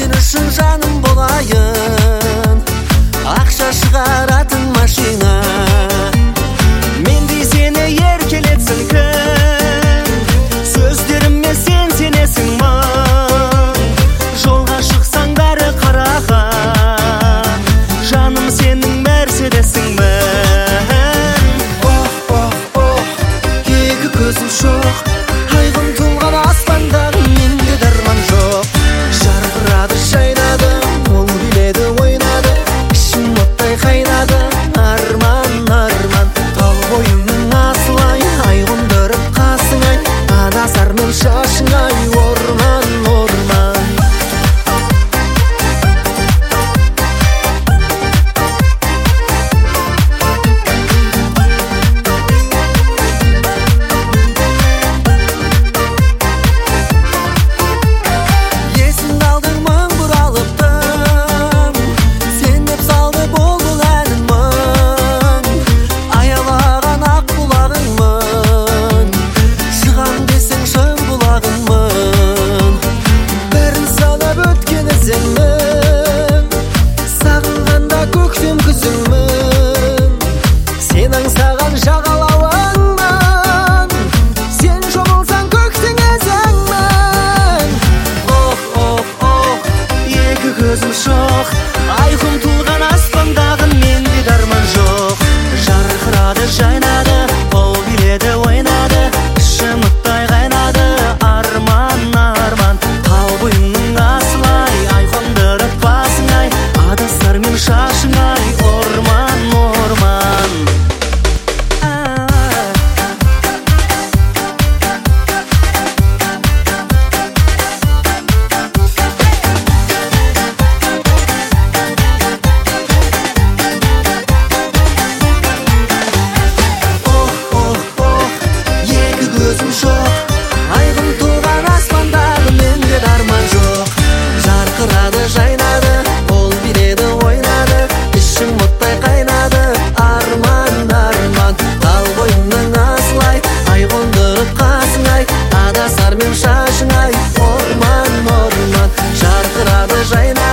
Sen үшін жаным болайын, ақша шығаратын машина. Мендей сені еркелетсін кім, сөздеріме сен сенесің мың. Жолға шықсаң бәрі қараған, жаным сенің мерседесіңмін. Екі көзім шоқ, айқын тұлған аспандағы менде дарман жоқ. Жарқырады жайнады, ол биледі ойнады, ішім оттай қайнады. Арман, арман, тал бойыңның асылай, ай қондырып қасыңай, адасар мен шашыңай, орман, орман. Сағынғанда көктем күзіңмін, сен аңсаған жағалауыңмын, сен жомылсаң көктің ізіңмін. Екі көзім шоқ, айқын тұлған аспандағы менде дарман жоқ. Жарқырады жайнады, ол биледі ойнады, ішім оттай қайнады. Арман, арман, тал бойыңның асылай, ай қондырып басыңай, адасар мен шашыңай, орман, орман. Екі көзім шоқ, айқын туған аспандағы менде дарман жоқ. Жарқырады жайнады, ол биледі ойнады, ішім оттай қайнады. Арман, арман, тал бойыңның асылай, ай қондырып қасыңай, адасар мен шашыңай, орман, орман. Жарқырады жайнады.